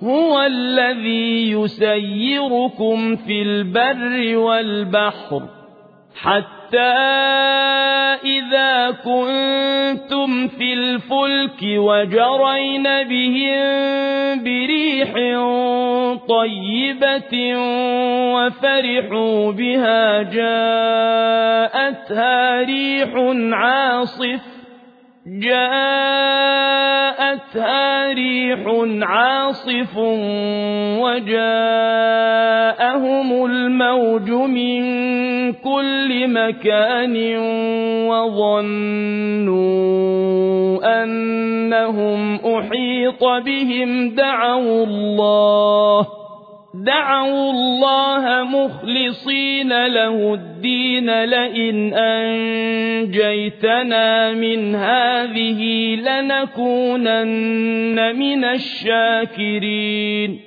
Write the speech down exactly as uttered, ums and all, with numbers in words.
هو الذي يسيركم في البر والبحر حتى إذا كنتم في الفلك وجرين بهم بريح طيبة وفرحوا بها جاءتها ريح عاصف جاءتها ريح عاصف وجاءهم الموج من كل مكان وظنوا أنهم أحيط بهم دعوا الله دعوا الله مخلصين له الدين لئن أنجيتنا من هذه لنكونن من الشاكرين